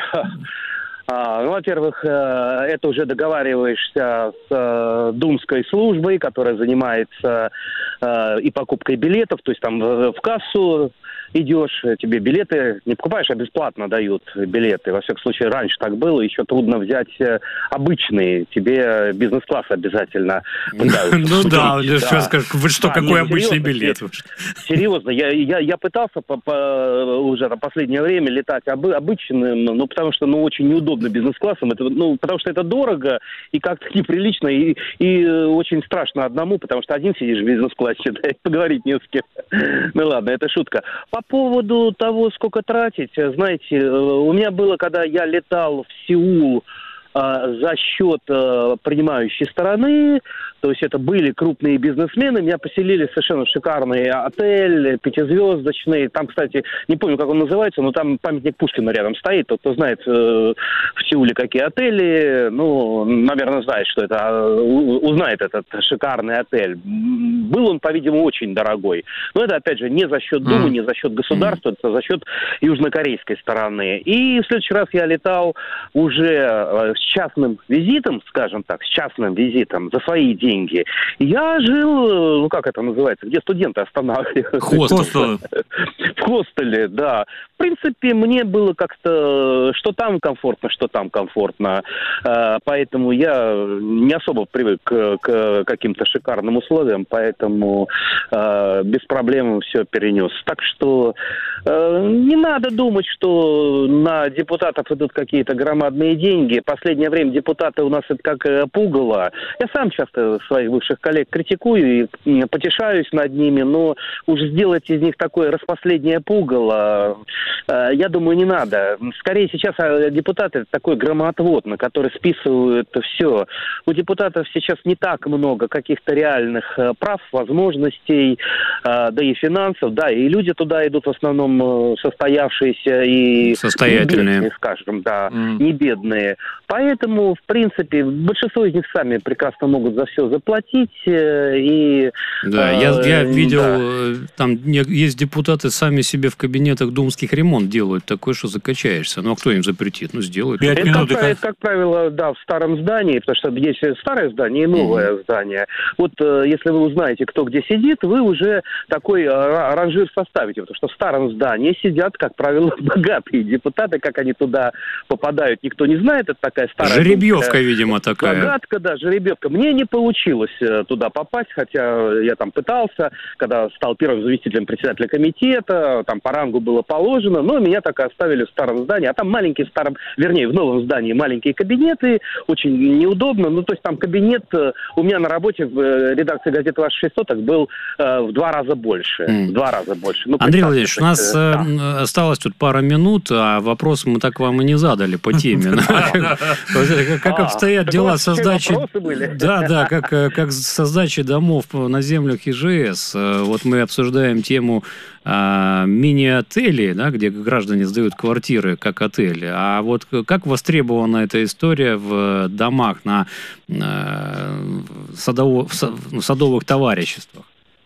Во-первых, это уже договариваешься с Думской службой, которая занимается и покупкой билетов, то есть там в кассу идешь, тебе билеты не покупаешь, а бесплатно дают билеты. Во всяком случае, раньше так было, еще трудно взять обычные, тебе бизнес-класс обязательно выдают. Ну да, вы что, какой обычный билет? Серьезно, я пытался уже на последнее время летать обычным, потому что очень неудобно бизнес-классом, потому что это дорого и как-то неприлично, и очень страшно одному, потому что один сидишь в бизнес-классе, да, и поговорить не с кем. Ну ладно, это шутка. По поводу того, сколько тратить, знаете, у меня было, когда я летал в Сеул за счет принимающей стороны, То есть это были крупные бизнесмены. Меня поселили в совершенно шикарный отель, 5-звездочный. Там, кстати, не помню, как он называется, но там памятник Пушкина рядом стоит. Тот, кто знает в Сеуле какие отели, ну, наверное, знает, что это, узнает этот шикарный отель. Был он, по-видимому, очень дорогой. Но это, опять же, не за счет Думы, не за счет государства, это за счет южнокорейской стороны. И в следующий раз я летал уже с частным визитом, скажем так, с частным визитом за свои деньги. Я жил, ну как это называется, где студенты останавливаются. Хостел. В хостеле, да. В принципе, мне было как-то, что там комфортно. Поэтому я не особо привык к каким-то шикарным условиям, поэтому без проблем все перенес. Так что не надо думать, что на депутатов идут какие-то громадные деньги. Последнее время депутаты у нас это как пугало. Я сам часто своих бывших коллег критикую и потешаюсь над ними, но уж сделать из них такое распоследнее пугало, я думаю, не надо. Скорее сейчас депутаты это такой громоотвод, на который списывают все. У депутатов сейчас не так много каких-то реальных прав, возможностей, да и финансов, да, и люди туда идут в основном состоявшиеся и состоятельные, не бедные, скажем, да, не бедные. Поэтому, в принципе, большинство из них сами прекрасно могут за все заплатить. И, да, я видел, там есть депутаты сами себе в кабинетах думских ремонт делают, такой, что закачаешься. Ну, а кто им запретит? Ну, сделают. Это, как правило, да, в старом здании, потому что есть старое здание и новое здание. Вот если вы узнаете, кто где сидит, вы уже такой ранжир составите, потому что в старом здании сидят, как правило, богатые депутаты, как они туда попадают, никто не знает, это такая старая... Жеребьевка, видимо, такая. Загадка, да, жеребьевка. Мне не получилось туда попасть, хотя я там пытался, когда стал первым заместителем председателя комитета, там по рангу было положено, но меня так и оставили в старом здании, а там в новом здании маленькие кабинеты, очень неудобно, ну, то есть там кабинет у меня на работе в редакции газеты «Ваши 6 соток» был в 2 раза больше. Ну, Андрей Владимирович, у нас осталось тут пара минут, а вопрос мы так вам и не задали по теме. Как обстоят дела со сдачей... Да, как со сдачей домов на землях ИЖС. Вот мы обсуждаем тему мини-отелей, да, где граждане сдают квартиры как отели. А вот как востребована эта история в домах на садовых товариществах?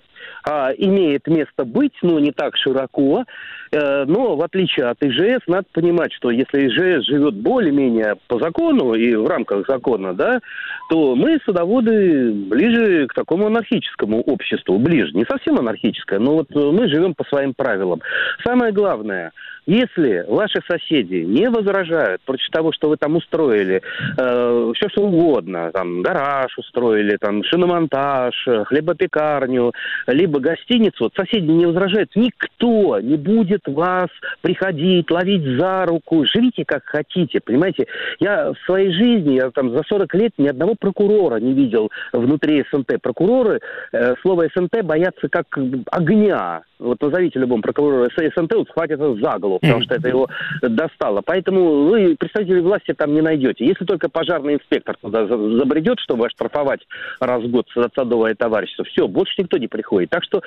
Имеет место быть, но не так широко. Но в отличие от ИЖС, надо понимать, что если ИЖС живет более-менее по закону и в рамках закона, да, то мы, садоводы, ближе к такому анархическому обществу. Ближе, не совсем анархическое, но вот мы живем по своим правилам. Самое главное, если ваши соседи не возражают против того, что вы там устроили, все что угодно, там гараж устроили, там шиномонтаж, хлебопекарню, либо гостиницу, вот соседи не возражают, никто не будет вас приходить, ловить за руку, живите как хотите, понимаете. Я в своей жизни, я там за 40 лет ни одного прокурора не видел внутри СНТ. Прокуроры слово СНТ боятся как огня. Вот назовите любому прокурору СНТ, он схватит это за голову, потому что это его достало. Поэтому вы представителей власти там не найдете. Если только пожарный инспектор туда забредет, чтобы оштрафовать раз в год садовое товарищество, все, больше никто не приходит. Так что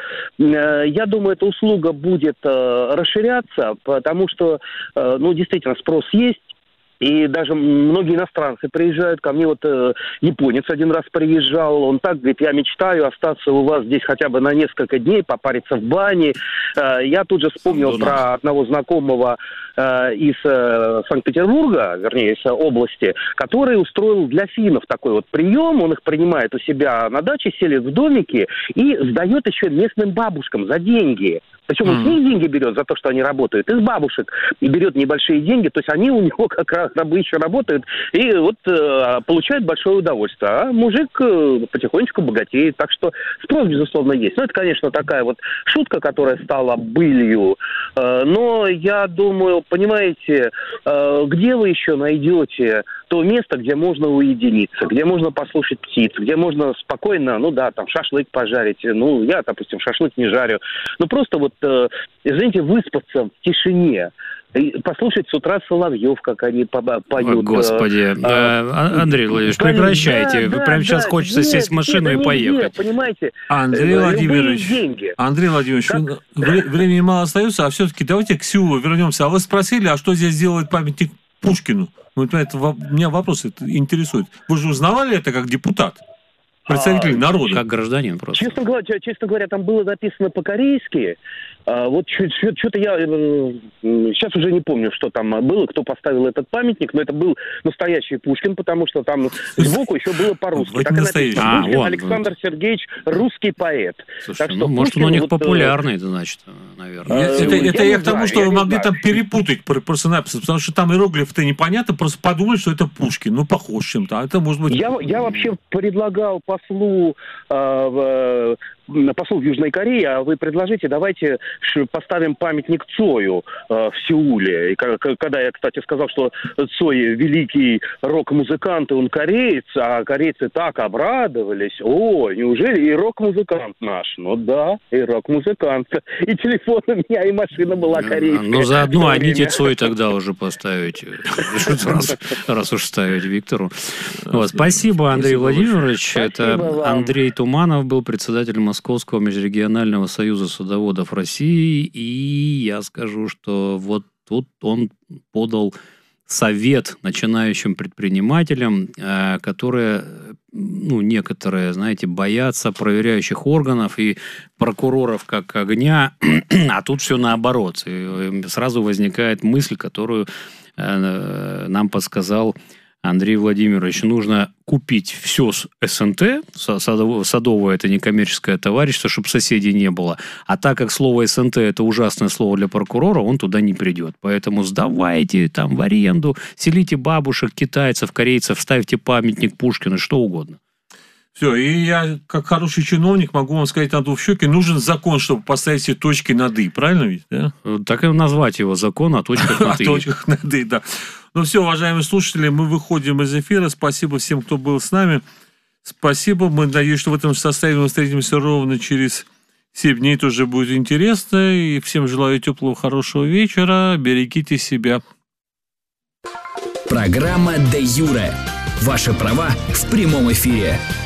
я думаю, эта услуга будет расширяться, потому что, действительно, спрос есть. И даже многие иностранцы приезжают. Ко мне вот японец один раз приезжал. Он так говорит: я мечтаю остаться у вас здесь хотя бы на несколько дней, попариться в бане. Я тут же вспомнил про одного знакомого из Санкт-Петербурга, вернее, из области, который устроил для финнов такой вот прием. Он их принимает у себя на даче, селит в домике и сдает еще местным бабушкам за деньги. Причем он с них деньги берет за то, что они работают, из бабушек, и берет небольшие деньги, то есть они у него как раз рабы еще работают, и вот получают большое удовольствие. А мужик потихонечку богатеет, так что спрос, безусловно, есть. Ну, это, конечно, такая вот шутка, которая стала былью, но я думаю, понимаете, где вы еще найдете то место, где можно уединиться, где можно послушать птиц, где можно спокойно, там шашлык пожарить. Я, допустим, шашлык не жарю. Просто вот извините, выспаться в тишине. Послушать с утра соловьев, как они поют. О, Господи. Андрей Владимирович, прекращайте. Прямо сейчас хочется сесть в машину и поехать. Понимаете? Андрей Владимирович, времени мало остается, а все-таки давайте к Сеулу вернемся. А вы спросили, а что здесь делает памятник Пушкину? Меня вопрос интересует. Вы же узнавали это как депутат? Представитель народа. Как гражданин просто. Честно говоря, там было написано по-корейски. Вот что-то я сейчас уже не помню, что там было, кто поставил этот памятник, но это был настоящий Пушкин, потому что там сбоку еще было по-русски. Так и написано: Пушкин Александр Сергеевич, русский поэт. Слушай, так что может, он у них популярный, значит, наверное. Это я к тому, что вы могли там перепутать просто-напросто, потому что там иероглифы-то непонятно, просто подумали, что это Пушкин. Ну, похож чем-то. Это может быть... Я вообще предлагал послу в Южной Корее, а вы предложите, давайте поставим памятник Цою в Сеуле. И когда я, кстати, сказал, что Цой великий рок-музыкант, и он кореец, а корейцы так обрадовались. О, неужели и рок-музыкант наш? Ну да, и рок-музыкант. И телефон у меня, и машина была корейская. Ну, заодно Аните Цой тогда уже поставить, раз уж ставить Виктору. Спасибо, Андрей Владимирович. Это Андрей Туманов был председателем Московского межрегионального союза садоводов России, и я скажу, что вот тут он подал совет начинающим предпринимателям, которые, некоторые, знаете, боятся проверяющих органов и прокуроров как огня, а тут все наоборот. И сразу возникает мысль, которую нам подсказал Андрей Владимирович: нужно купить все с СНТ, садовое это некоммерческое товарищество, чтобы соседей не было. А так как слово СНТ это ужасное слово для прокурора, он туда не придет. Поэтому сдавайте там в аренду, селите бабушек, китайцев, корейцев, ставьте памятник Пушкину, что угодно. Все, и я, как хороший чиновник, могу вам сказать на двухщеке, нужен закон, чтобы поставить все точки над «и». Правильно ведь? Да? Так и назвать его закон о точках над «и». О точках над «и», да. Ну все, уважаемые слушатели, мы выходим из эфира. Спасибо всем, кто был с нами. Спасибо. Мы надеемся, что в этом составе мы встретимся ровно через 7 дней. Тоже будет интересно. И всем желаю теплого, хорошего вечера. Берегите себя. Программа «Де юре». Ваши права в прямом эфире.